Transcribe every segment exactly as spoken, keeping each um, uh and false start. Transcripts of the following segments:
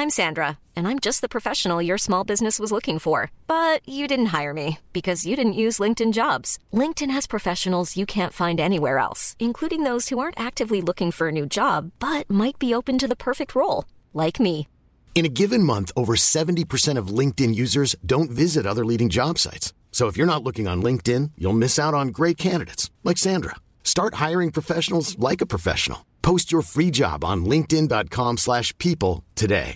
I'm Sandra, and I'm just the professional your small business was looking for. But you didn't hire me because you didn't use LinkedIn Jobs. LinkedIn has professionals you can't find anywhere else, including those who aren't actively looking for a new job, but might be open to the perfect role, like me. In a given month, over seventy percent of LinkedIn users don't visit other leading job sites. So if you're not looking on LinkedIn, you'll miss out on great candidates like Sandra. Start hiring professionals like a professional. Post your free job on linkedin.com slash people today.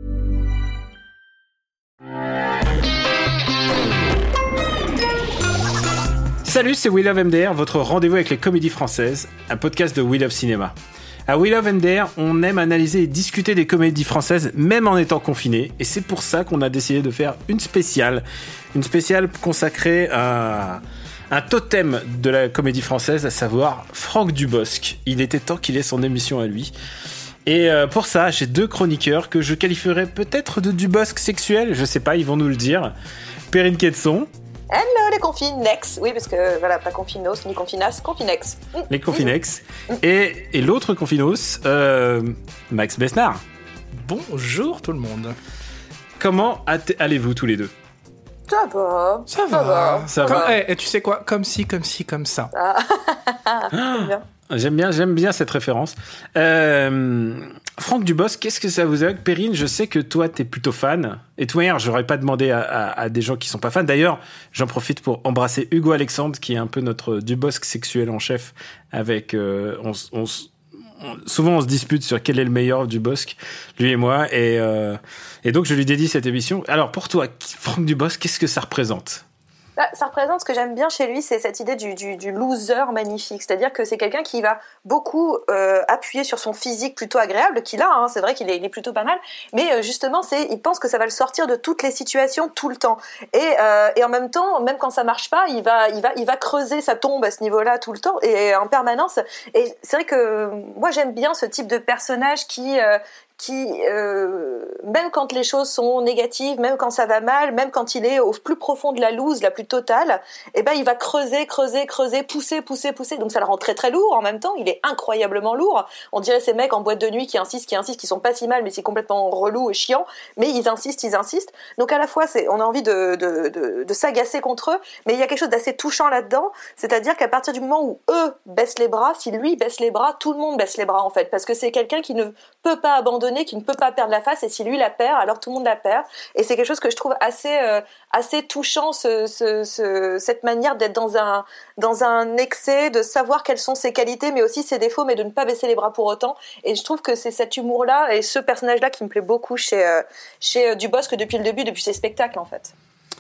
Salut, c'est We Love M D R, votre rendez-vous avec les comédies françaises, un podcast de We Love Cinéma. À We Love M D R, on aime analyser et discuter des comédies françaises, même en étant confinés, et c'est pour ça qu'on a décidé de faire une spéciale, une spéciale consacrée à un totem de la comédie française, à savoir Franck Dubosc. Il était temps qu'il ait son émission à lui. Et pour ça, j'ai deux chroniqueurs que je qualifierais peut-être de Dubosc sexuel, je sais pas, ils vont nous le dire. Perrine Quetzon. Hello les confinex, oui parce que voilà, pas confinos ni confinas, confinex. Les confinex. Mmh. Et, et l'autre confinos, euh, Max Besnard. Bonjour tout le monde. Comment allez-vous tous les deux ? Ça va. Ça va. Ça va. Ça comme, va. Hey, et tu sais quoi ? Comme ci, comme ci, comme ça. Ah. J'aime bien. J'aime bien, j'aime bien cette référence. Euh, Franck Dubosc, qu'est-ce que ça vous évoque ? Perrine, je sais que toi, t'es plutôt fan. Et toi, hier, j'aurais pas demandé à, à, à des gens qui sont pas fans. D'ailleurs, j'en profite pour embrasser Hugo Alexandre, qui est un peu notre Dubosc sexuel en chef. Avec, euh, on, on, on, souvent, on se dispute sur quel est le meilleur Dubosc, lui et moi. Et, euh, et donc, je lui dédie cette émission. Alors, pour toi, Franck Dubosc, qu'est-ce que ça représente ? Bah, ça représente ce que j'aime bien chez lui, c'est cette idée du, du, du loser magnifique. C'est-à-dire que c'est quelqu'un qui va beaucoup euh, appuyer sur son physique plutôt agréable, qu'il a, hein, c'est vrai qu'il est, il est plutôt pas mal, mais euh, justement, c'est, il pense que ça va le sortir de toutes les situations tout le temps. Et, euh, et en même temps, même quand ça marche pas, il va, il va, il va creuser sa tombe à ce niveau-là tout le temps et en permanence. Et c'est vrai que moi, j'aime bien ce type de personnage qui... Euh, qui, euh, même quand les choses sont négatives, même quand ça va mal, même quand il est au plus profond de la loose, la plus totale, eh ben, il va creuser, creuser, creuser, pousser, pousser, pousser. Donc ça le rend très très lourd en même temps. Il est incroyablement lourd. On dirait ces mecs en boîte de nuit qui insistent, qui insistent, qui sont pas si mal, mais c'est complètement relou et chiant. Mais ils insistent, ils insistent. Donc à la fois, c'est, on a envie de, de, de, de s'agacer contre eux, mais il y a quelque chose d'assez touchant là-dedans. C'est-à-dire qu'à partir du moment où eux baissent les bras, si lui baisse les bras, tout le monde baisse les bras en fait. Parce que c'est quelqu'un qui ne peut pas abandonner, qui ne peut pas perdre la face, et si lui la perd, alors tout le monde la perd. Et c'est quelque chose que je trouve assez euh, assez touchant, ce, ce, ce, cette manière d'être dans un dans un excès, de savoir quelles sont ses qualités, mais aussi ses défauts, mais de ne pas baisser les bras pour autant. Et je trouve que c'est cet humour-là et ce personnage-là qui me plaît beaucoup chez euh, chez euh, Dubosc depuis le début, depuis ses spectacles en fait.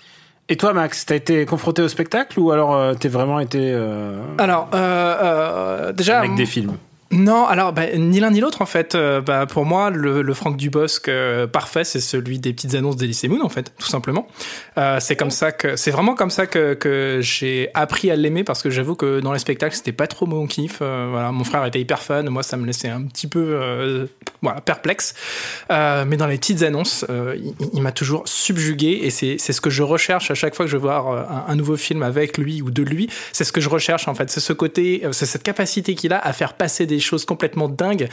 Et toi, Max, t'as été confronté au spectacle ou alors euh, t'es vraiment été euh, alors euh, euh, déjà avec des films? Non, alors bah, ni l'un ni l'autre en fait. Euh, bah, pour moi, le, le Franck Dubosc euh, parfait, c'est celui des petites annonces d'Elysée Moon en fait, tout simplement. Euh, c'est comme ça que, c'est vraiment comme ça que que j'ai appris à l'aimer, parce que j'avoue que dans les spectacles, c'était pas trop mon kiff. Euh, voilà, mon frère était hyper fan, moi ça me laissait un petit peu euh, voilà perplexe. Euh, mais dans les petites annonces, euh, il, il m'a toujours subjugué, et c'est c'est ce que je recherche à chaque fois que je veux voir un, un nouveau film avec lui ou de lui. C'est ce que je recherche en fait. C'est ce côté, c'est cette capacité qu'il a à faire passer des choses complètement dingues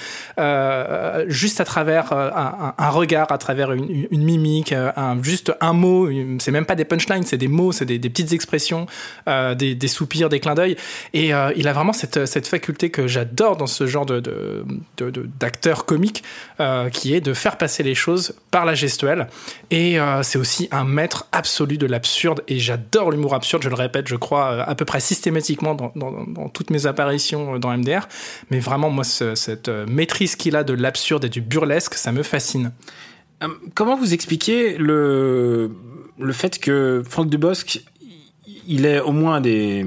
euh, juste à travers euh, un, un regard, à travers une, une mimique, un, juste un mot. Une, c'est même pas des punchlines, c'est des mots, c'est des, des petites expressions, euh, des, des soupirs, des clins d'œil. Et euh, il a vraiment cette, cette faculté que j'adore dans ce genre de, de, de, de, d'acteur comique, euh, qui est de faire passer les choses par la gestuelle. Et euh, c'est aussi un maître absolu de l'absurde, et j'adore l'humour absurde, je le répète, je crois, à peu près systématiquement dans, dans, dans toutes mes apparitions dans M D R. Mais vraiment, Vraiment, moi, ce, cette maîtrise qu'il a de l'absurde et du burlesque, ça me fascine. Euh, comment vous expliquez le, le fait que Franck Dubosc, il est au moins des,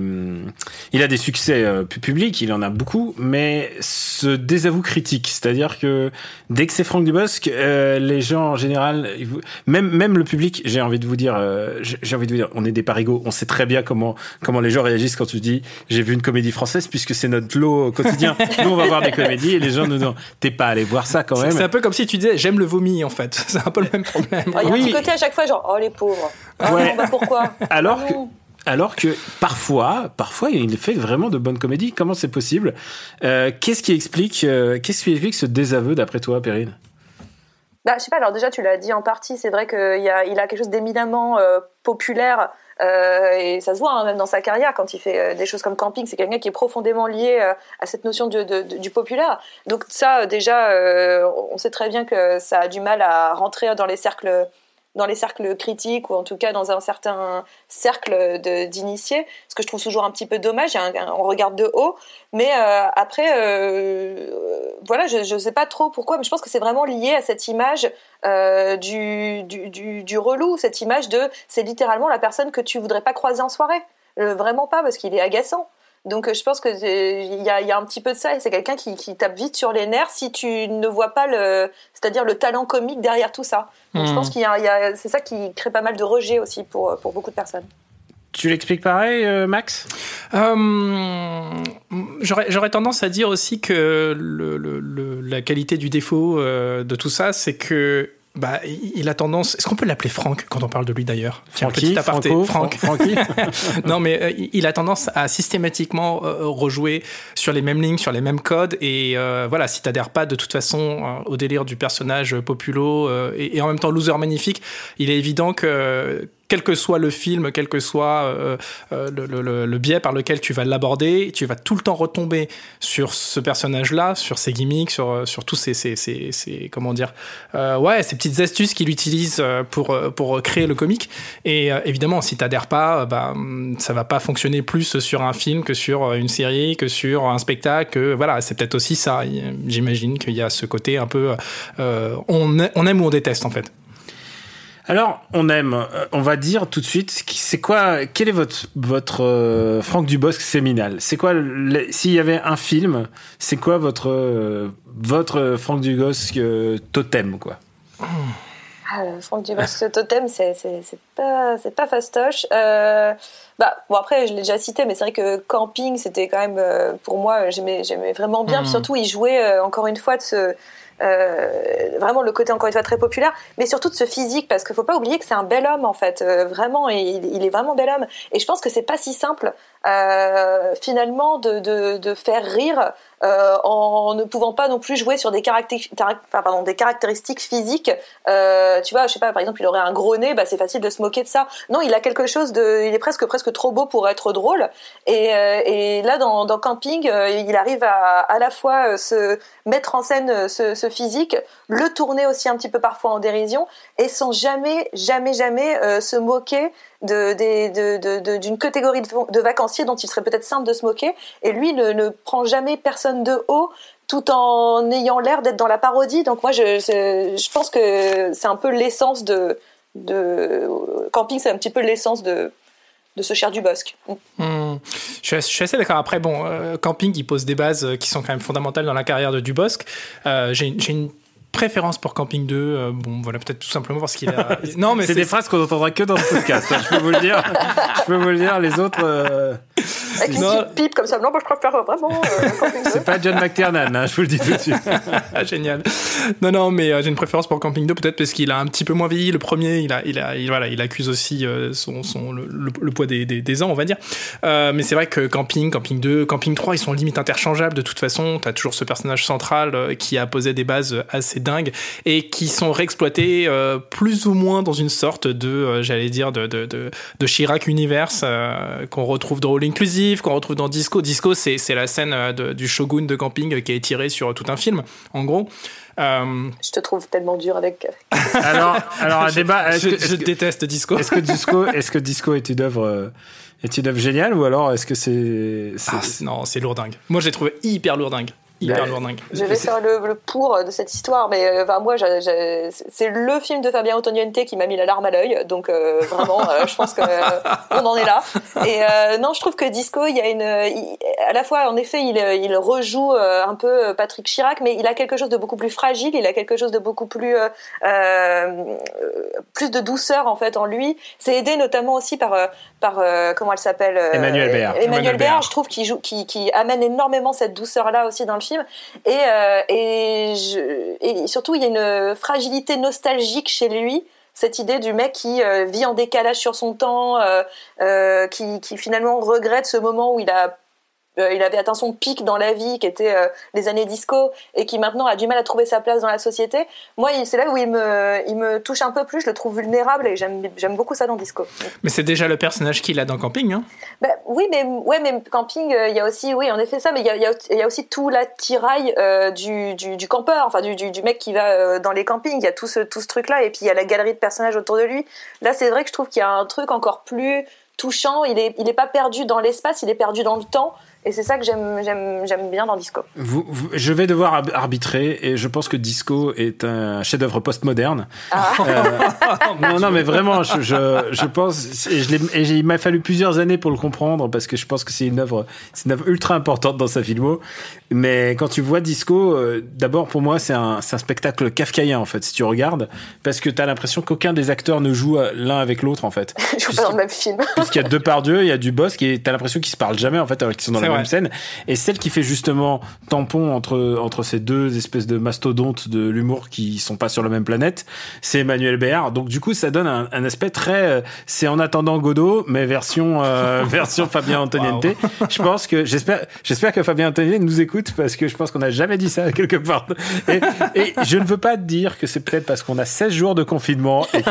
il a des succès euh, publics, il en a beaucoup, mais ce désavoue critique, c'est-à-dire que dès que c'est Franck Dubosc, euh, les gens en général, même même le public, j'ai envie de vous dire, euh, j'ai envie de vous dire, on est des parigots, on sait très bien comment comment les gens réagissent quand tu dis j'ai vu une comédie française, puisque c'est notre lot quotidien. Nous on va voir des comédies et les gens nous disent t'es pas allé voir ça quand même. C'est un peu comme si tu disais j'aime le vomi en fait, c'est un peu le même problème. Il y a un oui. petit côté à chaque fois genre oh les pauvres. Ah ouais. non, bah pourquoi? Alors ah que Alors que parfois, parfois, il fait vraiment de bonnes comédies. Comment c'est possible ? euh, Qu'est-ce qui explique, euh, qu'est-ce qui explique ce désaveu, d'après toi, Perrine ? Bah, je sais pas, alors déjà, tu l'as dit en partie, c'est vrai qu'il a, il a quelque chose d'éminemment euh, populaire, euh, et ça se voit hein, même dans sa carrière, quand il fait euh, des choses comme Camping, c'est quelqu'un qui est profondément lié euh, à cette notion de, de, de, du populaire. Donc ça, déjà, euh, on sait très bien que ça a du mal à rentrer dans les cercles... dans les cercles critiques ou en tout cas dans un certain cercle de, d'initiés, ce que je trouve toujours un petit peu dommage, un, un, on regarde de haut, mais euh, après, euh, voilà, je ne sais pas trop pourquoi, mais je pense que c'est vraiment lié à cette image euh, du, du, du, du relou, cette image de, c'est littéralement la personne que tu voudrais pas croiser en soirée, euh, vraiment pas, parce qu'il est agaçant. Donc je pense que il y a, y a un petit peu de ça, et c'est quelqu'un qui, qui tape vite sur les nerfs si tu ne vois pas le, c'est-à-dire le talent comique derrière tout ça. Donc mmh. je pense qu'il y a, il y a, c'est ça qui crée pas mal de rejet aussi pour, pour beaucoup de personnes. Tu l'expliques pareil, euh, Max ? euh, j'aurais, j'aurais tendance à dire aussi que le, le, le, la qualité du défaut euh, de tout ça, c'est que bah, il a tendance. Est-ce qu'on peut l'appeler Franck quand on parle de lui d'ailleurs ? Tiens, Francky, petit aparté. Franco, Franck. Francky. Non, mais euh, il a tendance à systématiquement euh, rejouer sur les mêmes lignes, sur les mêmes codes. Et euh, voilà, si t'adhères pas de toute façon euh, au délire du personnage populo euh, et, et en même temps loser magnifique, il est évident que quel que soit le film, quel que soit euh, euh, le, le, le biais par lequel tu vas l'aborder, tu vas tout le temps retomber sur ce personnage-là, sur ses gimmicks, sur, sur tous ces, ces, ces, ces comment dire, euh, ouais, ces petites astuces qu'il utilise pour, pour créer le comique. Et euh, évidemment, si t'adhères pas, bah, ça va pas fonctionner plus sur un film que sur une série, que sur un spectacle. Que, voilà, c'est peut-être aussi ça. J'imagine qu'il y a ce côté un peu, euh, on, on aime ou on déteste en fait. Alors, on aime, on va dire tout de suite, c'est quoi, quel est votre, votre euh, Franck Dubosc séminal ? C'est quoi, le, s'il y avait un film, c'est quoi votre, euh, votre Franck Dubosc euh, totem, quoi ? Ah, Franck Dubosc totem, c'est, c'est, c'est pas, c'est pas fastoche. Euh, bah, bon, après, je l'ai déjà cité, mais c'est vrai que Camping, c'était quand même, euh, pour moi, j'aimais, j'aimais vraiment bien. Mmh. Puis surtout, il jouait, euh, encore une fois, de ce... Euh, vraiment le côté encore une fois très populaire, mais surtout de ce physique, parce qu'il faut pas oublier que c'est un bel homme en fait, euh, vraiment, il, il est vraiment bel homme, et je pense que c'est pas si simple euh, finalement de, de, de faire rire euh, en ne pouvant pas non plus jouer sur des, caractéri- tar- pardon, des caractéristiques physiques. Euh, tu vois, je sais pas, par exemple, il aurait un gros nez, bah c'est facile de se moquer de ça. Non, il a quelque chose de, il est presque presque trop beau pour être drôle. Et, euh, et là, dans, dans Camping, euh, il arrive à à la fois euh, se mettre en scène euh, ce, ce physique, le tourner aussi un petit peu parfois en dérision, et sans jamais, jamais, jamais euh, se moquer de, de, de, de, de, d'une catégorie de, de vacanciers dont il serait peut-être simple de se moquer. Et lui ne, ne prend jamais personne de haut, tout en ayant l'air d'être dans la parodie. Donc moi, je, je, je pense que c'est un peu l'essence de, de Camping, c'est un petit peu l'essence de de ce cher Dubosc. Mmh. Je, suis, je suis assez d'accord. Après, bon, euh, Camping, il pose des bases qui sont quand même fondamentales dans la carrière de Dubosc. Euh, j'ai, j'ai une préférence pour Camping deux, euh, bon voilà, peut-être tout simplement parce qu'il a non mais c'est, c'est des phrases qu'on n'entendra que dans ce podcast, hein, je peux vous le dire. Je peux vous le dire, les autres euh... avec une petite pipe comme ça. Non, moi je préfère vraiment euh, Camping deux. C'est pas John McTiernan, hein, je vous le dis tout de suite. Génial. Non non, mais euh, j'ai une préférence pour Camping deux, peut-être parce qu'il a un petit peu moins vieilli. Le premier, il a il a il, voilà, il accuse aussi euh, son son le, le, le poids des, des des ans, on va dire. Euh, mais c'est vrai que Camping, Camping deux, Camping trois, ils sont limite interchangeables de toute façon. T'as toujours ce personnage central euh, qui a posé des bases assez dingues et qui sont réexploités euh, plus ou moins dans une sorte de, euh, j'allais dire, de, de, de, de Chirac Universe euh, qu'on retrouve dans All Inclusive, qu'on retrouve dans Disco. Disco, c'est, c'est la scène de, du Shogun de Camping qui est tirée sur tout un film, en gros. Euh... Je te trouve tellement dur avec. alors, alors un débat. Je, est-ce que, je est-ce que, déteste Disco. Est-ce que Disco, est-ce que Disco est une œuvre, euh, est une œuvre géniale, ou alors est-ce que c'est, c'est... Ah, non, c'est lourdingue. Moi, je l'ai trouvé hyper lourdingue. Hyper lourdingue. Je vais faire le, le pour de cette histoire, mais enfin, moi, j'ai, j'ai, c'est le film de Fabien Antoniente qui m'a mis la larme à l'œil, donc euh, vraiment, euh, je pense qu'on euh, en est là. Et euh, non, je trouve que Disco, il y a une, il, à la fois, en effet, il, il rejoue euh, un peu Patrick Chirac, mais il a quelque chose de beaucoup plus fragile, il a quelque chose de beaucoup plus, euh, euh, plus de douceur en fait en lui. C'est aidé notamment aussi par, par euh, comment elle s'appelle, euh, Emmanuel Béard. Emmanuel, Emmanuel Béard, je trouve qu'il joue, qui, qui amène énormément cette douceur là aussi dans le film. Et, euh, et, je, et surtout il y a une fragilité nostalgique chez lui, cette idée du mec qui euh, vit en décalage sur son temps, euh, euh, qui, qui finalement regrette ce moment où il a euh, il avait atteint son pic dans la vie, qui était euh, les années disco, et qui maintenant a du mal à trouver sa place dans la société. Moi, il, c'est là où il me, il me touche un peu plus. Je le trouve vulnérable et j'aime, j'aime beaucoup ça dans Disco. Mais c'est déjà le personnage qu'il a dans Camping, hein. Bah, oui, mais ouais, mais Camping, il euh, y a aussi, oui, en effet ça, mais il y a, y, a, y a aussi tout l'attirail euh, du, du, du campeur, enfin du, du, du mec qui va euh, dans les campings. Il y a tout ce, tout ce truc-là, et puis il y a la galerie de personnages autour de lui. Là, c'est vrai que je trouve qu'il y a un truc encore plus touchant. Il est, il est pas perdu dans l'espace, il est perdu dans le temps. Et c'est ça que j'aime, j'aime, j'aime bien dans Disco. Vous, vous, je vais devoir arbitrer, et je pense que Disco est un chef-d'œuvre postmoderne. Ah. Euh, non, non, mais vraiment, je, je, je pense, et, je l'ai, et il m'a fallu plusieurs années pour le comprendre, parce que je pense que c'est une œuvre, c'est une œuvre ultra importante dans sa filmo. Mais quand tu vois Disco, euh, d'abord pour moi, c'est un, c'est un spectacle kafkaïen en fait, si tu regardes, parce que t'as l'impression qu'aucun des acteurs ne joue l'un avec l'autre en fait. Ils jouent pas dans le même film. Puisqu'il y a Depardieu, il y a Dubosc, et t'as l'impression qu'ils se parlent jamais en fait, alors qu'ils sont dans c'est la vrai. même scène. Et celle qui fait justement tampon entre entre ces deux espèces de mastodontes de l'humour qui sont pas sur la même planète, c'est Emmanuel Béard. Donc du coup, ça donne un, un aspect très, euh, c'est En attendant Godot, mais version euh, version Fabien Antoniente. Wow. Je pense que j'espère j'espère que Fabien Antoniente nous écoute, parce que je pense qu'on n'a jamais dit ça quelque part. Et, et je ne veux pas te dire que c'est peut-être parce qu'on a seize jours de confinement et que,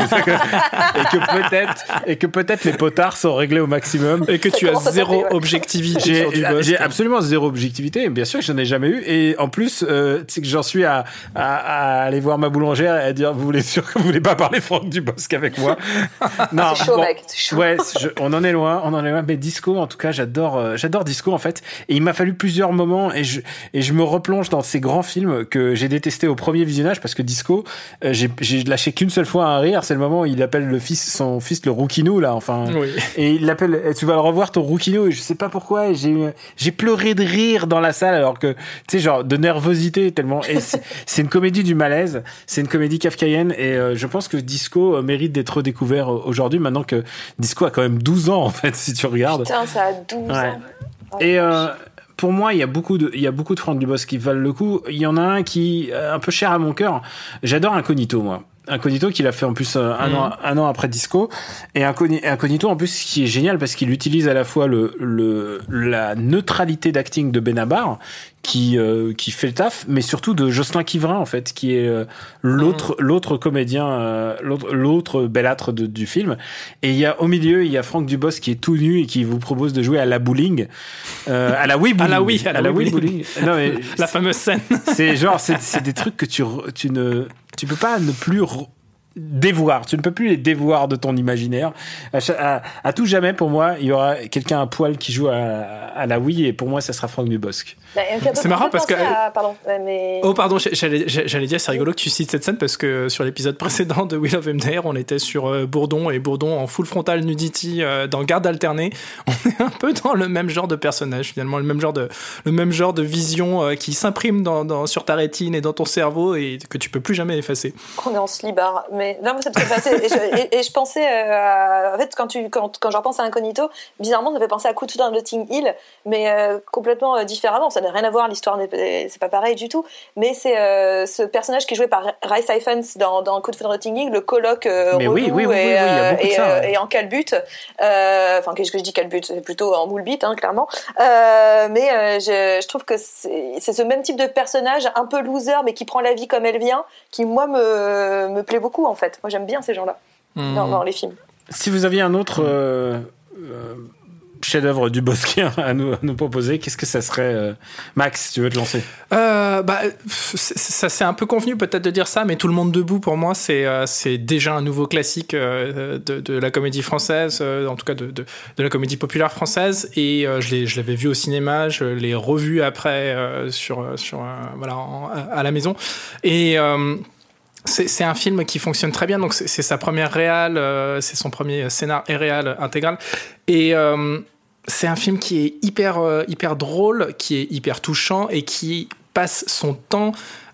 et que peut-être et que peut-être les potards sont réglés au maximum et que tu as zéro objectivité. J'ai, j'ai, j'ai absolument zéro objectivité. Bien sûr que j'en ai jamais eu. Et en plus, euh, c'est que j'en suis à, à, à aller voir ma boulangère et à dire, vous voulez sûr que vous voulez pas parler Franck Dubosc avec moi? Non, c'est chaud, bon, mec. C'est chaud. Ouais, je, on en est loin, on en est loin. Mais Disco, en tout cas, j'adore, euh, j'adore Disco en fait. Et il m'a fallu plusieurs moments, et je et je me replonge dans ces grands films que j'ai détestés au premier visionnage, parce que Disco, euh, j'ai, j'ai lâché qu'une seule fois un rire. C'est le moment où il appelle le fils, son fils, le Rouquinou là. Enfin, oui. Et il l'appelle. Tu vas le revoir ton Rouquinou. Et je sais pas pourquoi. Et j'ai j'ai pleuré de rire dans la salle, alors que tu sais, genre de nervosité tellement. Et c'est, c'est une comédie du malaise. C'est une comédie kafkaïenne, et euh, je pense que Disco mérite d'être redécouvert aujourd'hui, maintenant que Disco a quand même douze ans en fait, si tu regardes. Putain, ça a douze ouais. ans. Oh, et euh, pour moi, il y a beaucoup de, il y a beaucoup de Franck Dubosc qui valent le coup. Il y en a un qui est un peu cher à mon cœur. J'adore Incognito, moi. Incognito, qu'il a fait en plus euh, un, mmh. an, un an après Disco, et Incognito en plus, ce qui est génial, parce qu'il utilise à la fois le, le la neutralité d'acting de Benabar, qui euh, qui fait le taf, mais surtout de Jocelyn Quivrin en fait, qui est euh, l'autre mmh. l'autre comédien, euh, l'autre l'autre belâtre de, du film. Et il y a au milieu, il y a Franck Dubosc qui est tout nu et qui vous propose de jouer à la bowling, euh, à la Wii bowling, à la Wii, à la, à la Wii bowling. Non mais la fameuse scène. C'est genre c'est c'est des trucs que tu tu ne tu peux pas ne plus re- dévoir, tu ne peux plus les dévoir de ton imaginaire. À, à, à tout jamais, pour moi, il y aura quelqu'un à poil qui joue à, à la Wii, et pour moi, ça sera Franck Dubosc. Bah, c'est marrant parce que à... pardon, mais... oh pardon, j'allais, j'allais dire, c'est rigolo que tu cites cette scène, parce que sur l'épisode précédent de We Love M D R, on était sur euh, Bourdon, et Bourdon en full frontal nudity euh, dans Garde alternée. On est un peu dans le même genre de personnage, finalement, le même genre de le même genre de vision euh, qui s'imprime dans, dans sur ta rétine et dans ton cerveau, et que tu peux plus jamais effacer. On est en slibard, mais non, mais c'est parce que et, je, et, et je pensais euh, à... en fait quand tu quand quand je repense à Incognito, bizarrement, ça me fait penser à Coup de foudre dans Notting Hill, mais euh, complètement euh, différemment. Ça n'a rien à voir, l'histoire n'est, c'est pas pareil du tout, mais c'est euh, ce personnage qui est joué par Rhys Ifans dans, dans Coup de foudre Notting Hill, le coloc euh, relou oui, oui, oui, et, oui, oui, euh, et, ça, euh, ouais. et en calbute, euh, enfin qu'est-ce que je dis calbute, c'est plutôt en moule bite, hein, clairement, euh, mais euh, je, je trouve que c'est, c'est ce même type de personnage un peu loser, mais qui prend la vie comme elle vient, qui moi me, me plaît beaucoup en fait. Moi j'aime bien ces gens-là mmh. dans, dans les films. Si vous aviez un autre euh, euh, chef-d'œuvre du Bosquien à nous, à nous proposer, qu'est-ce que ça serait, euh... Max, tu veux te lancer? euh, bah, ça c'est un peu convenu peut-être de dire ça, mais Tout le monde debout pour moi c'est euh, c'est déjà un nouveau classique euh, de, de la comédie française, euh, en tout cas de, de de la comédie populaire française, et euh, je l'ai je l'avais vu au cinéma, je l'ai revu après euh, sur sur euh, voilà en, à la maison, et euh, C'est, c'est un film qui fonctionne très bien, donc c'est, c'est sa première réal, euh, c'est son premier scénar et réal intégral, et euh, c'est un film qui est hyper euh, hyper drôle, qui est hyper touchant, et qui passe son temps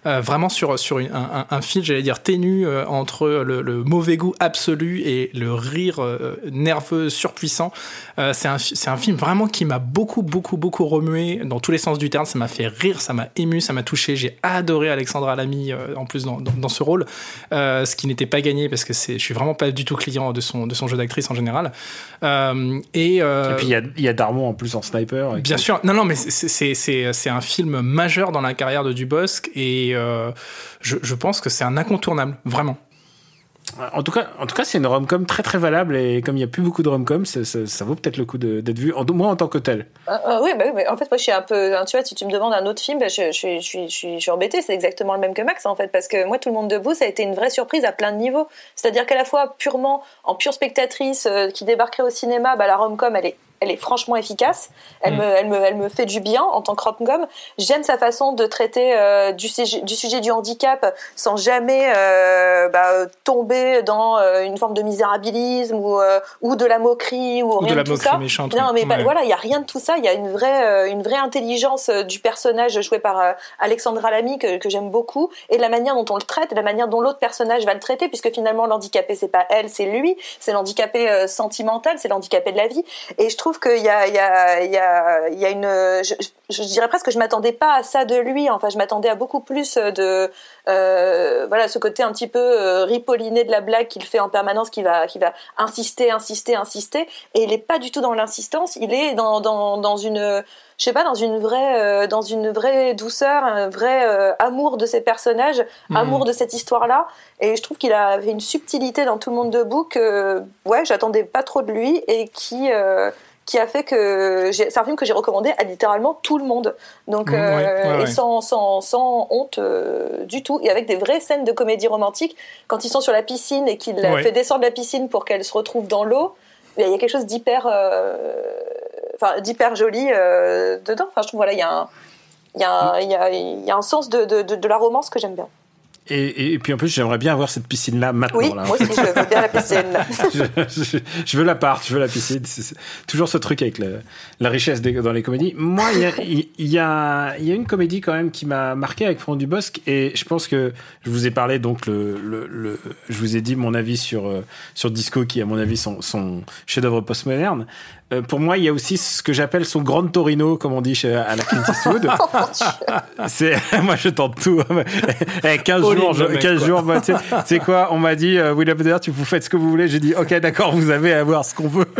euh, vraiment sur sur une, un, un fil, j'allais dire ténu euh, entre le, le mauvais goût absolu et le rire euh, nerveux surpuissant. Euh, c'est un c'est un film vraiment qui m'a beaucoup beaucoup beaucoup remué dans tous les sens du terme. Ça m'a fait rire, ça m'a ému, ça m'a touché. J'ai adoré Alexandra Lamy euh, en plus dans, dans dans ce rôle, euh, ce qui n'était pas gagné parce que c'est je suis vraiment pas du tout client de son de son jeu d'actrice en général. Euh, et, euh, et puis il y a il y a Darmon en plus en sniper. Bien sûr, non non mais c'est c'est c'est c'est un film majeur dans la carrière de Dubosc et euh, je je pense que c'est un incontournable vraiment. En tout cas, en tout cas, c'est une rom-com très très valable et comme il y a plus beaucoup de rom-com, ça, ça, ça vaut peut-être le coup de, d'être vu, en, moi en tant que tel. Euh, euh, oui, bah, bah, en fait, moi je suis un peu, tu vois, si tu me demandes un autre film, bah, je, je, je, je, je, suis, je suis embêtée. C'est exactement le même que Max en fait, parce que moi, Tout le monde debout, ça a été une vraie surprise à plein de niveaux. C'est-à-dire qu'à la fois purement en pure spectatrice euh, qui débarquerait au cinéma, bah, la rom-com, elle est elle est franchement efficace. Elle, mmh. me, elle, me, elle me fait du bien en tant que rom-com. J'aime sa façon de traiter euh, du, sujet, du sujet du handicap sans jamais euh, bah, tomber dans euh, une forme de misérabilisme ou, euh, ou de la moquerie ou, ou rien de la de tout moquerie ça. méchante. Non, mais ouais. bah, voilà, il y a rien de tout ça. Il y a une vraie, euh, une vraie intelligence euh, du personnage joué par euh, Alexandra Lamy que, que j'aime beaucoup et la manière dont on le traite, et la manière dont l'autre personnage va le traiter, puisque finalement l'handicapé c'est pas elle, c'est lui, c'est l'handicapé euh, sentimental, c'est l'handicapé de la vie. Et je trouve qu'il y a, il y a il y a il y a une je, je, je dirais presque que je m'attendais pas à ça de lui, enfin je m'attendais à beaucoup plus de euh, voilà ce côté un petit peu euh, ripolliné de la blague qu'il fait en permanence, qui va qui va insister insister insister et il est pas du tout dans l'insistance, il est dans dans dans une je sais pas, dans une vraie, euh, dans une vraie douceur, un vrai euh, amour de ces personnages, mmh. amour de cette histoire-là. Et je trouve qu'il avait une subtilité dans Tout le monde debout que, ouais, j'attendais pas trop de lui et qui, euh, qui a fait que j'ai... c'est un film que j'ai recommandé à littéralement tout le monde. Donc, mmh, euh, ouais, ouais, et ouais. sans, sans, sans honte euh, du tout. Et avec des vraies scènes de comédie romantique. Quand ils sont sur la piscine et qu'il ouais. fait descendre la piscine pour qu'elle se retrouve dans l'eau, il y a quelque chose d'hyper, euh, enfin, d'hyper joli euh, dedans. Enfin, je trouve voilà, il y a un, il y a un, il y a, il y a un sens de, de, de, de la romance que j'aime bien. Et, et puis en plus, j'aimerais bien avoir cette piscine-là maintenant. Oui, là. moi aussi, je veux bien la piscine. je, je, je veux l'appart, je veux la piscine. C'est, c'est toujours ce truc avec le, la richesse des, dans les comédies. Moi, il y a, il, il y a, il y a une comédie quand même qui m'a marqué avec Franck Dubosc, et je pense que je vous ai parlé donc le, le, le je vous ai dit mon avis sur sur Disco, qui à mon avis son, son chef-d'œuvre postmoderne. Euh, pour moi, il y a aussi ce que j'appelle son Grand Torino, comme on dit chez, à la Clint Eastwood. C'est, moi, je tente tout. Eh, quinze jours, je, quinze mec, jours, bah, tu sais quoi, on m'a dit, euh, Will Upder, tu vous faites ce que vous voulez. J'ai dit, ok, d'accord, vous avez à voir ce qu'on veut.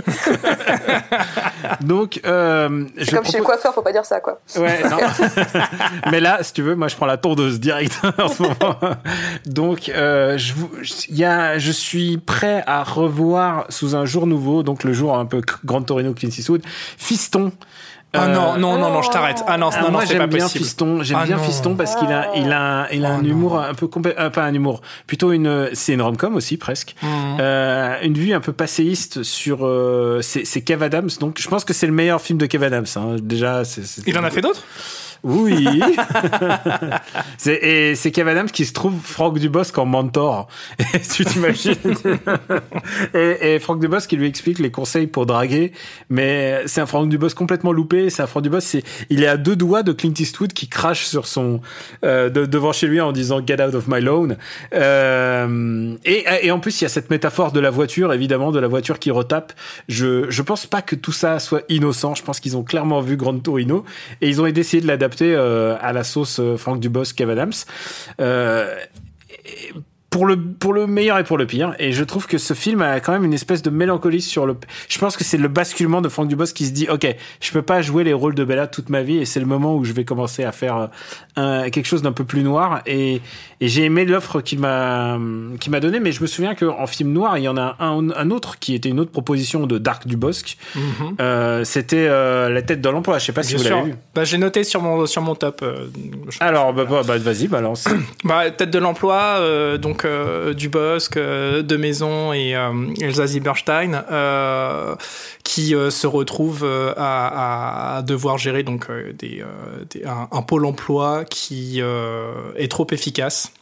Donc, euh, c'est comme propose... chez le coiffeur, faut pas dire ça, quoi. Ouais, non. Mais là, si tu veux, moi, je prends la tondeuse direct en ce moment. Donc, euh, je, il y a, je suis prêt à revoir Sous un jour nouveau, donc le jour un peu Grand Torino, Clint Eastwood, Fiston. Ah euh, non, non, non, non, je t'arrête. Ah non, ah, non, moi, non, c'est j'aime pas bien possible. Fiston, j'aime ah bien non. Fiston parce qu'il a, il a, il a oh un non. humour un peu complè... euh, pas un humour, plutôt une, c'est une rom-com aussi presque, mmh. euh, une vue un peu passéiste sur, euh, c'est, c'est Kev Adams, donc je pense que c'est le meilleur film de Kev Adams. Hein. Déjà, c'est, c'est il en a fait d'autres. Oui. c'est, et c'est Kev Adams qui se trouve Franck Dubosc en mentor. Et tu t'imagines. et, et Franck Dubosc qui lui explique les conseils pour draguer. Mais c'est un Franck Dubosc complètement loupé. C'est un Franck Dubosc, c'est, il est à deux doigts de Clint Eastwood qui crache sur son, euh, de, devant chez lui en disant Get out of my lawn. Euh, et, et en plus, il y a cette métaphore de la voiture, évidemment, de la voiture qui retape. Je, je pense pas que tout ça soit innocent. Je pense qu'ils ont clairement vu Grand Torino et ils ont essayé de l'adapter Euh, à la sauce euh, Franck Dubosc, Kev Adams, euh, pour le pour le meilleur et pour le pire. Et je trouve que ce film a quand même une espèce de mélancolie sur le. Je pense que c'est le basculement de Franck Dubosc qui se dit ok, je peux pas jouer les rôles de Bella toute ma vie et c'est le moment où je vais commencer à faire un, quelque chose d'un peu plus noir. Et, et j'ai aimé l'offre qu'il m'a qu'il m'a donné, mais je me souviens que en film noir il y en a un un autre qui était une autre proposition de Dark Dubosc. Mm-hmm. Euh, c'était euh, La tête dans l'emploi. Je sais pas si Bien vous sûr. l'avez vu. Bah j'ai noté sur mon sur mon top. Euh, Alors bah, bah, bah vas-y balance. bah Tête de l'emploi euh, donc Euh, Dubosc, euh, De Maison et euh, Elsa Zieberstein euh, qui euh, se retrouvent euh, à, à devoir gérer donc euh, des, euh, des, un, un pôle emploi qui euh, est trop efficace.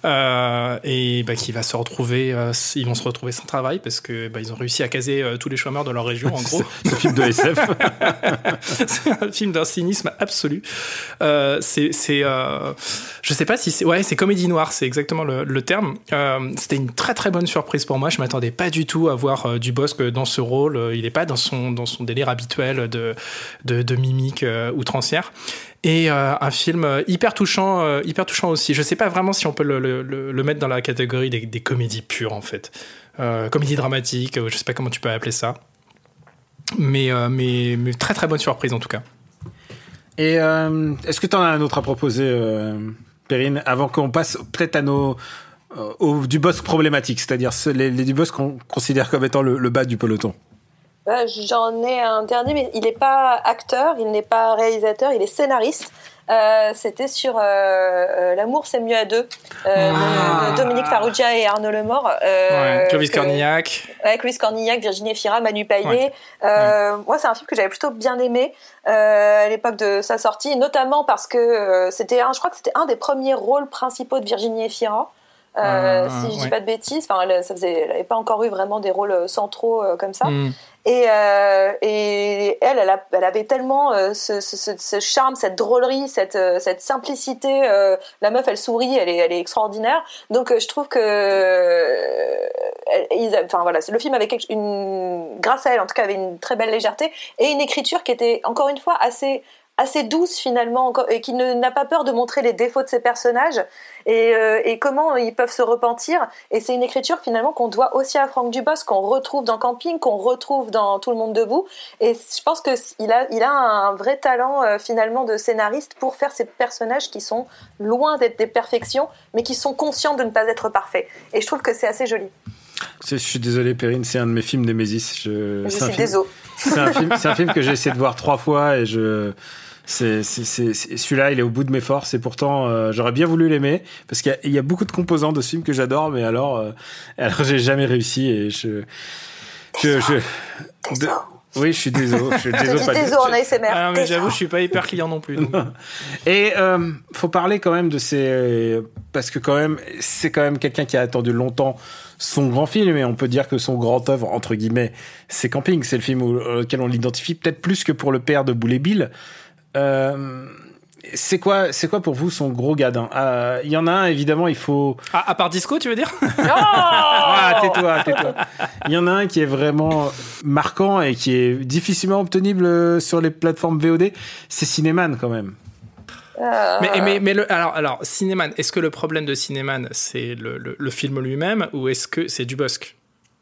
euh, et bah, qui va se retrouver, euh, ils vont se retrouver sans travail parce que bah, ils ont réussi à caser euh, tous les chômeurs de leur région, en gros. C'est un film de S F. C'est un film d'un cynisme absolu. Euh, c'est, c'est, euh, je sais pas si c'est, ouais, c'est comédie noire, c'est exactement le, le terme. Euh, c'était une très très bonne surprise pour moi. Je m'attendais pas du tout à voir euh, Dubosc dans ce rôle. Il est pas dans son dans son délire habituel de de, de mimique euh, outrancière. Et euh, un film hyper touchant, euh, hyper touchant aussi. Je sais pas vraiment si on peut le, le, le mettre dans la catégorie des, des comédies pures, en fait. Euh, comédie dramatique, je sais pas comment tu peux appeler ça. Mais, euh, mais, mais très très bonne surprise, en tout cas. Et euh, est-ce que tu en as un autre à proposer, euh, Perrine, avant qu'on passe peut-être à nos... Euh, aux Dubosc problématiques, c'est-à-dire les, les Dubosc qu'on considère comme étant le, le bas du peloton? Euh, j'en ai un dernier, mais il n'est pas acteur, il n'est pas réalisateur, il est scénariste. Euh, c'était sur euh, euh, L'amour c'est mieux à deux, euh, ah. de, de Dominique Farrugia et Arnaud Lemort. Euh, ouais, Clovis que, Cornillac. Ouais, Clovis Cornillac, Virginie Efira, Manu Payet. Ouais. Euh, ouais. Moi, c'est un film que j'avais plutôt bien aimé euh, à l'époque de sa sortie, notamment parce que euh, c'était, un, je crois que c'était un des premiers rôles principaux de Virginie Efira. Euh, ah, si je dis ouais. pas de bêtises, enfin, elle, ça faisait, elle n'avait pas encore eu vraiment des rôles centraux euh, comme ça. Mm. Et, euh, et elle, elle, a, elle avait tellement euh, ce, ce, ce charme, cette drôlerie, cette, cette simplicité. Euh, la meuf, elle sourit, elle est, elle est extraordinaire. Donc, euh, je trouve que, euh, elle, ils, enfin voilà, le film avait quelque, une, grâce à elle, en tout cas, avait une très belle légèreté et une écriture qui était encore une fois assez. assez douce finalement, et qui ne, n'a pas peur de montrer les défauts de ses personnages et, euh, et comment ils peuvent se repentir. Et c'est une écriture finalement qu'on doit aussi à Franck Dubosc, qu'on retrouve dans Camping, qu'on retrouve dans Tout le monde debout. Et je pense qu'il a, il a un vrai talent euh, finalement de scénariste pour faire ces personnages qui sont loin d'être des perfections, mais qui sont conscients de ne pas être parfaits. Et je trouve que c'est assez joli. Je suis désolé, Perrine, c'est un de mes films Némésis. Je, je c'est suis désolé. C'est un film, c'est un film que j'ai essayé de voir trois fois et je. C'est, c'est, c'est, c'est, celui-là, il est au bout de mes forces et pourtant, euh, j'aurais bien voulu l'aimer parce qu'il y a, il y a beaucoup de composants de ce film que j'adore, mais alors, euh, alors j'ai jamais réussi et je, je, je, je de, oui, je suis désolé. Je suis désolé. Je dis désolé en A S M R. Ah, mais j'avoue, je suis pas hyper client non plus. Donc. Et euh, faut parler quand même de ces, parce que quand même, c'est quand même quelqu'un qui a attendu longtemps son grand film, et on peut dire que son grand œuvre, entre guillemets, c'est Camping. C'est le film auquel on l'identifie peut-être plus que pour le père de Boulet Bill. Euh, c'est quoi, c'est quoi pour vous son gros gadin? Il euh, y en a un, évidemment, il faut. Ah, à part Disco, tu veux dire? Oh ah, tais-toi, tais-toi. Il y en a un qui est vraiment marquant et qui est difficilement obtenible sur les plateformes V O D. C'est Cinéman, quand même. Euh... Mais, mais, mais le, alors, alors, Cinéman, est-ce que le problème de Cinéman, c'est le, le, le film lui-même ou est-ce que c'est Dubosc?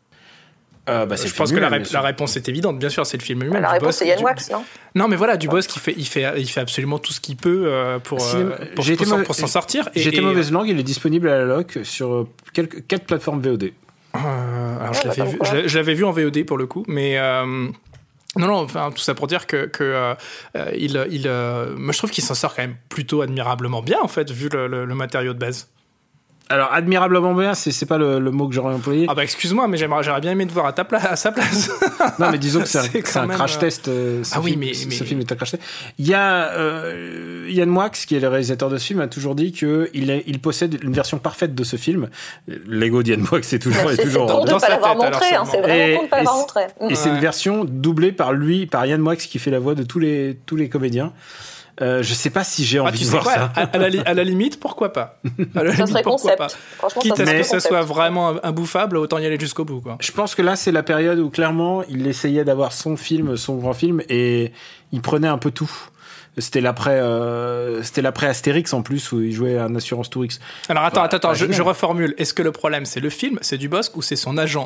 Euh, bah, je pense que la, ré- la réponse est évidente. Bien sûr, c'est le film lui-même. La réponse, c'est Yann Wax, non? Non, mais voilà, Dubosc, il fait, il fait, il fait absolument tout ce qu'il peut euh, pour, euh, pour, pour, pour, mauvais, pour s'en sortir. Et, J'étais et, mauvaise langue, il est disponible à la loc sur quelques, quatre plateformes V O D. Euh, alors, ouais, je, l'avais bah, vu, je, je l'avais vu en V O D pour le coup, mais... Euh, non, non, enfin, tout ça pour dire que, que euh, il, il, euh, moi, je trouve qu'il s'en sort quand même plutôt admirablement bien, en fait, vu le, le, le matériau de base. Alors, admirablement bien, c'est, c'est pas le, le mot que j'aurais employé. Ah bah excuse-moi, mais j'aimerais, j'aurais bien aimé te voir à, ta pla- à sa place. Non, mais disons que c'est un, c'est c'est un crash euh... test. Euh, ah oui, film, mais, ce mais... film est un crash test. Il y a euh, Yann Moix, qui est le réalisateur de ce film, a toujours dit qu'il il possède une version parfaite de ce film. L'ego d'Yann Moix, c'est toujours... C'est, est toujours c'est con de ne pas l'avoir montré, hein, c'est vraiment con de ne pas l'avoir montré. Et ouais. C'est une version doublée par lui, par Yann Moix, qui fait la voix de tous les, tous les comédiens. Euh, je sais pas si j'ai envie ah, de voir quoi, ça. À, à, la, à la limite, pourquoi pas? À la ça limite, serait pourquoi concept. Pas. Franchement, quitte ça à ce que concept. ça soit vraiment imbouffable, autant y aller jusqu'au bout, quoi. Je pense que là, c'est la période où clairement, il essayait d'avoir son film, son grand film, et il prenait un peu tout. C'était l'après, euh, c'était l'après Astérix en plus où il jouait un Assurance Tourix. Alors attends, attends, attends, je, je reformule. Est-ce que le problème c'est le film, c'est Dubosc ou c'est son agent?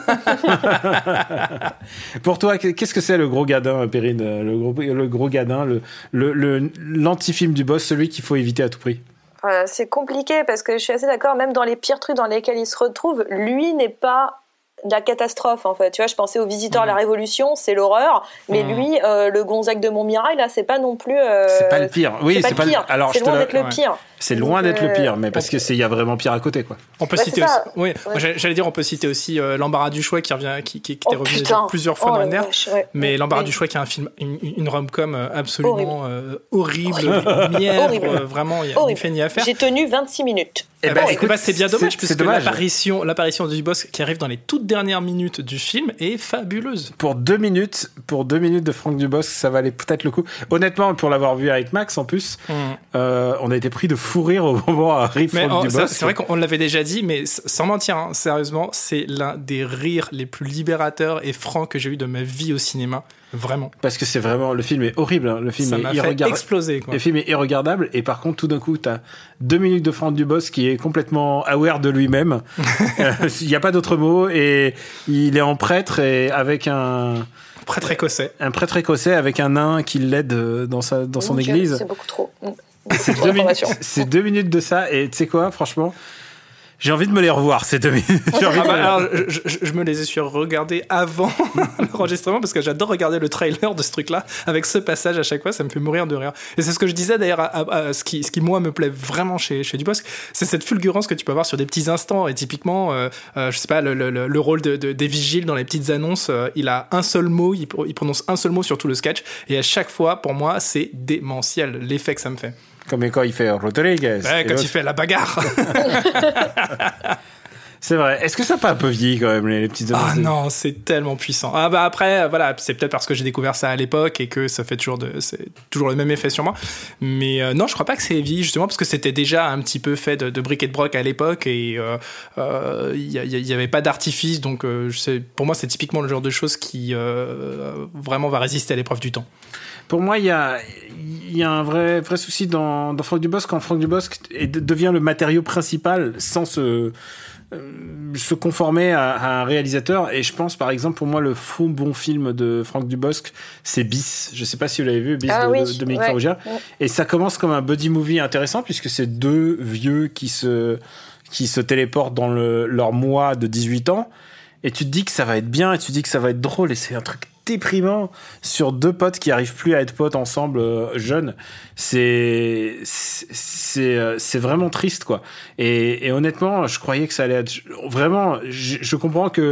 Pour toi, qu'est-ce que c'est le gros gadin, Perrine, le gros, le gros gadin, le, le, le l'anti-film Dubosc, celui qu'il faut éviter à tout prix? Euh, c'est compliqué parce que je suis assez d'accord. Même dans les pires trucs dans lesquels il se retrouve, lui n'est pas de la catastrophe en fait, tu vois, je pensais au Visiteur mmh. à la Révolution, c'est l'horreur, mais mmh. lui euh, le Gonzague de Montmirail là, c'est pas non plus euh... c'est pas le pire. Oui, c'est, c'est pas pas le pire. Le... Alors, c'est loin te... d'être le ouais. pire. C'est loin d'être euh... le pire, mais parce okay. que c'est il y a vraiment pire à côté quoi. On peut bah, citer aussi oui, ouais. Moi, j'allais dire on peut citer aussi euh, L'Embarras du choix qui revient qui qui, qui oh, revenu plusieurs fois oh, dans le nerf. Ouais. Mais ouais. L'Embarras ouais. du choix qui est un film une, une rom-com absolument horrible, euh, horrible, horrible. mièvre, horrible. Euh, vraiment il y a ni fait ni à faire. J'ai tenu vingt-six minutes. Eh ben, écoute, bah, c'est bien dommage, c'est, puisque c'est dommage. l'apparition, l'apparition de Dubosc qui arrive dans les toutes dernières minutes du film est fabuleuse. Pour deux minutes, pour deux minutes de Franck Dubosc, ça valait peut-être le coup. Honnêtement, pour l'avoir vu avec Max en plus, mmh. euh, on a été pris de fou rire au moment où arrive Franck en, Dubosc. C'est, c'est vrai qu'on l'avait déjà dit, mais sans mentir, hein, sérieusement, c'est l'un des rires les plus libérateurs et francs que j'ai eu de ma vie au cinéma. Vraiment. Parce que c'est vraiment, le film est horrible, hein. Le film ça est m'a irregardable. fait exploser, quoi. Le film est irregardable, et par contre, tout d'un coup, t'as deux minutes de Franck Dubosc qui est complètement aware de lui-même. Il euh, y a pas d'autre mot, et il est en prêtre et avec un prêtre écossais, un prêtre écossais avec un nain qui l'aide dans sa, dans son Mon église. Dieu, c'est beaucoup trop. C'est deux, minutes, c'est deux minutes de ça, et tu sais quoi, franchement. J'ai envie de me les revoir, ces deux minutes. J'ai envie ah de bah, me... alors, je, je, je me les ai su regarder avant l'enregistrement parce que j'adore regarder le trailer de ce truc-là avec ce passage à chaque fois, ça me fait mourir de rire. Et c'est ce que je disais d'ailleurs, à, à, à, ce, qui, ce qui moi me plaît vraiment chez, chez Dubosc, c'est cette fulgurance que tu peux avoir sur des petits instants. Et typiquement, euh, euh, je sais pas, le, le, le rôle de, de, des vigiles dans les petites annonces, euh, il a un seul mot, il, il prononce un seul mot sur tout le sketch. Et à chaque fois, pour moi, c'est démentiel l'effet que ça me fait. Comme quand il fait Rodriguez. Ouais, quand il fait la bagarre. C'est vrai. Est-ce que ça n'a pas un peu vieilli quand même, les, les petites annonces? Ah non, c'est tellement puissant. Ah bah après, voilà, c'est peut-être parce que j'ai découvert ça à l'époque et que ça fait toujours, de, c'est toujours le même effet sur moi. Mais euh, non, je crois pas que c'est vieilli, justement, parce que c'était déjà un petit peu fait de, de bric et de broc à l'époque et il euh, euh, y, y avait pas d'artifice. Donc euh, je sais, pour moi, c'est typiquement le genre de chose qui euh, vraiment va résister à l'épreuve du temps. Pour moi, il y a, il y a un vrai, vrai souci dans, dans Franck Dubosc quand Franck Dubosc est, devient le matériau principal sans se, euh, se conformer à, à un réalisateur. Et je pense, par exemple, pour moi, le faux bon film de Franck Dubosc, c'est Bis. Je sais pas si vous l'avez vu, Bis ah, de, oui. de Dominique ouais. Farrugia. Ouais. Et ça commence comme un buddy movie intéressant puisque c'est deux vieux qui se, qui se téléportent dans le, leur mois de dix-huit ans. Et tu te dis que ça va être bien et tu te dis que ça va être drôle et c'est un truc déprimant sur deux potes qui arrivent plus à être potes ensemble euh, jeunes. C'est c'est c'est, euh, c'est vraiment triste quoi. Et, et honnêtement, je croyais que ça allait être vraiment. Je, je comprends que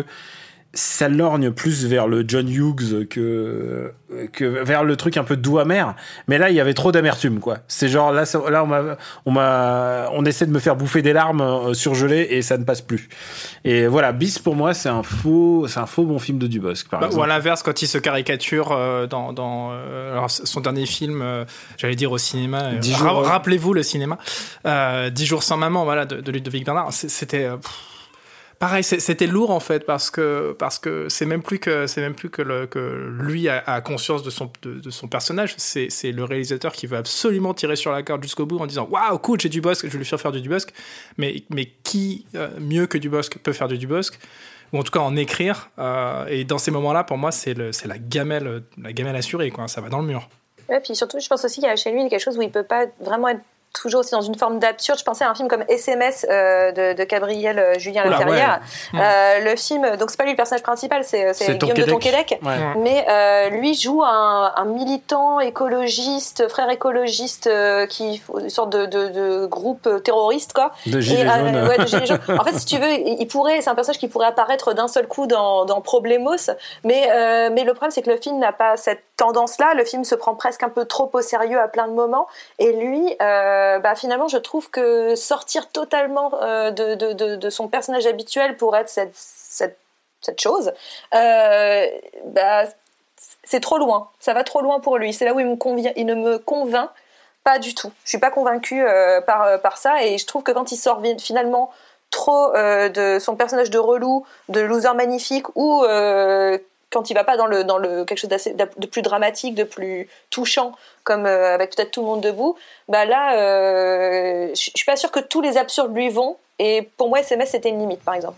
ça lorgne plus vers le John Hughes que que vers le truc un peu doux amer, mais là il y avait trop d'amertume quoi. C'est genre là ça, là on m'a on m'a on essaie de me faire bouffer des larmes euh, surgelées et ça ne passe plus. Et voilà, Bis pour moi c'est un faux c'est un faux bon film de Dubosc par bah, exemple. Ou à l'inverse quand il se caricature euh, dans dans euh, alors son dernier film euh, j'allais dire au cinéma euh, jours, ra- euh... rappelez-vous le cinéma euh, dix jours sans maman voilà de, de Ludovic Bernard, c'était euh, pareil, c'était lourd en fait parce que parce que c'est même plus que c'est même plus que, le, que lui a, a conscience de son de, de son personnage. C'est c'est le réalisateur qui veut absolument tirer sur la corde jusqu'au bout en disant waouh cool j'ai Dubosc, je vais lui faire faire du Dubosc. Mais mais qui euh, mieux que Dubosc peut faire du Dubosc ou en tout cas en écrire. Euh, et dans ces moments-là, pour moi, c'est le c'est la gamelle la gamelle assurée quoi. Ça va dans le mur. Ouais, puis surtout, je pense aussi qu'il y a chez lui quelque chose où il peut pas vraiment être toujours aussi dans une forme d'absurde. Je pensais à un film comme S M S euh, de, de Gabriel euh, Julien Laferrière. Ouais. Euh, le film, donc c'est pas lui le personnage principal, c'est, c'est, c'est Guillaume de Tonquédec. Ouais. Mais euh, lui joue un, un militant écologiste, frère écologiste, euh, qui une sorte de, de, de groupe terroriste quoi. De gilets jaunes. Euh, ouais, de gilets jaunes. En fait, si tu veux, il pourrait, c'est un personnage qui pourrait apparaître d'un seul coup dans, dans Problemos. Mais euh, mais le problème c'est que le film n'a pas cette tendance-là. Le film se prend presque un peu trop au sérieux à plein de moments. Et lui. Euh, Bah, finalement, je trouve que sortir totalement euh, de, de, de, de son personnage habituel pour être cette, cette, cette chose, euh, bah, c'est trop loin. Ça va trop loin pour lui. C'est là où il, me convient, il ne me convainc pas du tout. Je ne suis pas convaincue euh, par, par ça. Et je trouve que quand il sort finalement trop euh, de son personnage de relou, de loser magnifique ou... Euh, quand il va pas dans le dans le quelque chose d'assez, de plus dramatique, de plus touchant, comme euh, avec peut-être Tout le monde debout, bah là, euh, je suis pas sûre que tous les absurdes lui vont. Et pour moi, S M S c'était une limite, par exemple.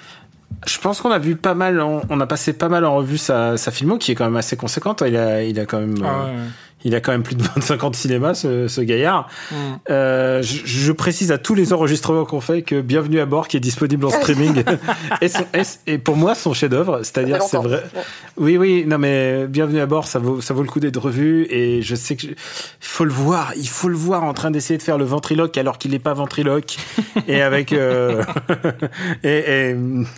Je pense qu'on a vu pas mal, on, on a passé pas mal en revue sa, sa filmo qui est quand même assez conséquente. Il a, il a quand même. Ah euh, ouais. Il a quand même plus de vingt-cinq ans de cinéma, ce, ce gaillard. Mm. Euh, je, je précise à tous les enregistrements qu'on fait que Bienvenue à bord, qui est disponible en streaming, est, son, est, est pour moi son chef-d'œuvre. C'est-à-dire, c'est vrai. Ouais. Oui, oui, non, mais Bienvenue à bord, ça vaut, ça vaut le coup d'être revu. Et je sais que je, il faut le voir, il faut le voir en train d'essayer de faire le ventriloque alors qu'il n'est pas ventriloque. et avec, euh, et, et,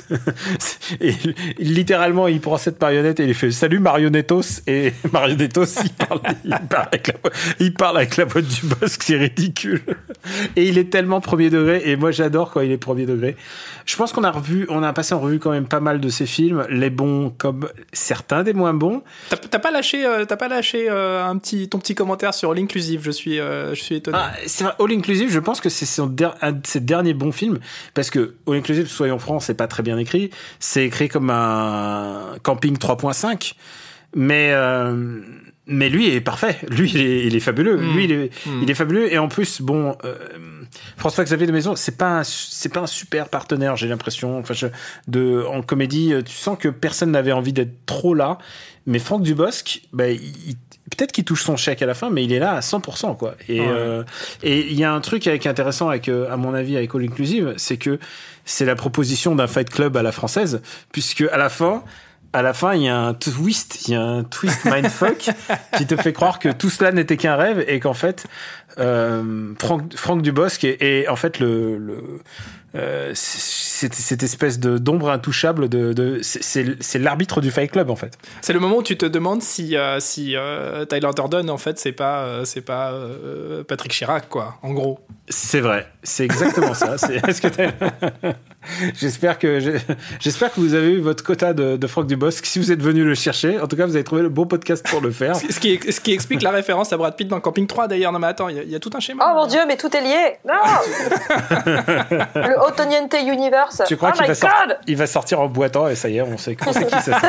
et littéralement, il prend cette marionnette et il fait salut marionnettos et marionnettos, il parle. il, parle avec la, il parle avec la voix du Bosque, c'est ridicule. Et il est tellement premier degré, et moi j'adore quand il est premier degré. Je pense qu'on a revu, on a passé en revue quand même pas mal de ses films, les bons comme certains des moins bons. T'as, t'as pas lâché, euh, t'as pas lâché euh, un petit, ton petit commentaire sur All Inclusive. Je suis, euh, je suis étonné. Ah, c'est vrai, All Inclusive, je pense que c'est son der- un de ses derniers bons films, parce que All Inclusive, soyons francs, c'est pas très bien écrit. C'est écrit comme un camping trois point cinq, mais euh, mais lui est parfait. Lui, il est, il est fabuleux. Mmh. Lui, il est, mmh. il est fabuleux. Et en plus, bon, euh, François-Xavier de Maison, c'est pas un, c'est pas un super partenaire, j'ai l'impression. Enfin, je, de en comédie, tu sens que personne n'avait envie d'être trop là. Mais Franck Dubosc, bah, il, peut-être qu'il touche son chèque à la fin, mais il est là à cent pour cent, quoi. Et, ouais. euh, et il y a un truc avec, intéressant avec, à mon avis, avec All Inclusive, c'est que c'est la proposition d'un Fight Club à la française, puisque à la fin, à la fin, il y a un twist, il y a un twist mindfuck qui te fait croire que tout cela n'était qu'un rêve et qu'en fait, euh, Franck, Franck Dubosc est, est en fait le, le euh, c'est, cette espèce de d'ombre intouchable de, de c'est, c'est, c'est l'arbitre du Fight Club en fait. C'est le moment où tu te demandes si euh, si euh, Tyler Durden en fait c'est pas euh, c'est pas euh, Patrick Chirac quoi, en gros. C'est vrai, c'est exactement ça. C'est, est-ce que t'as... j'espère que j'espère que vous avez eu votre quota de, de Franck Dubosc. Si vous êtes venu le chercher, en tout cas vous avez trouvé le bon podcast pour le faire. Ce qui, ce qui explique la référence à Brad Pitt dans Camping trois d'ailleurs. Non mais attends, il y, y a tout un schéma. Oh mon Dieu, mais tout est lié. Non. Le Otoniente Universe. Tu crois oh qu'il va, sorti- God il va sortir en boitant et ça y est, on sait, on sait qui c'est.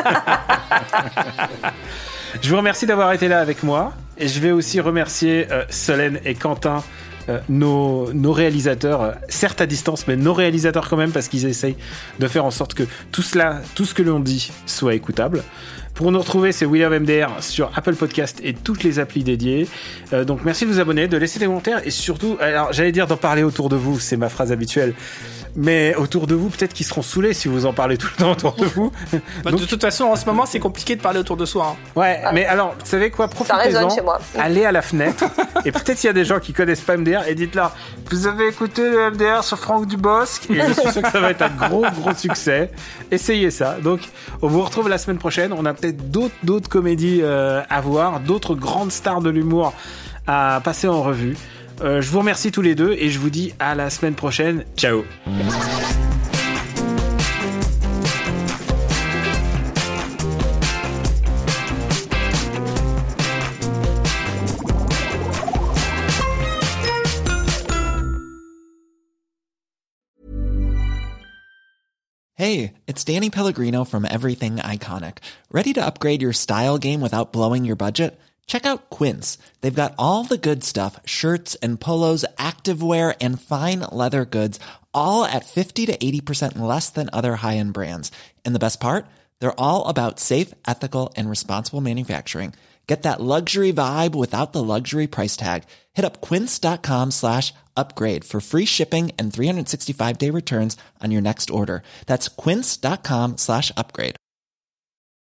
Je vous remercie d'avoir été là avec moi et je vais aussi remercier euh, Solène et Quentin. Euh, nos, nos réalisateurs, euh, certes à distance, mais nos réalisateurs quand même, parce qu'ils essayent de faire en sorte que tout cela, tout ce que l'on dit soit écoutable. Pour nous retrouver, c'est William M D R sur Apple Podcast et toutes les applis dédiées. Euh, donc merci de vous abonner, de laisser des commentaires et surtout, alors j'allais dire d'en parler autour de vous, c'est ma phrase habituelle. Mais autour de vous, peut-être qu'ils seront saoulés si vous en parlez tout le temps autour de vous. Bah, donc, de toute façon, en ce moment, c'est compliqué de parler autour de soi. Hein. Ouais, ah. mais alors, vous savez quoi, profitez-en, allez à la fenêtre, et peut-être il y a des gens qui connaissent pas M D R, et dites-leur, vous avez écouté le M D R sur Franck Dubosc, et je suis sûr que ça va être un gros, gros succès. Essayez ça. Donc, on vous retrouve la semaine prochaine. On a peut-être d'autres, d'autres comédies euh, à voir, d'autres grandes stars de l'humour à passer en revue. Euh, je vous remercie tous les deux et je vous dis à la semaine prochaine. Ciao. Hey, it's Danny Pellegrino from Everything Iconic. Ready to upgrade your style game without blowing your budget? Check out Quince. They've got all the good stuff, shirts and polos, activewear, and fine leather goods, all at fifty to eighty percent less than other high-end brands. And the best part? They're all about safe, ethical, and responsible manufacturing. Get that luxury vibe without the luxury price tag. Hit up quince.com slash upgrade for free shipping and three sixty-five day returns on your next order. That's quince.com slash upgrade.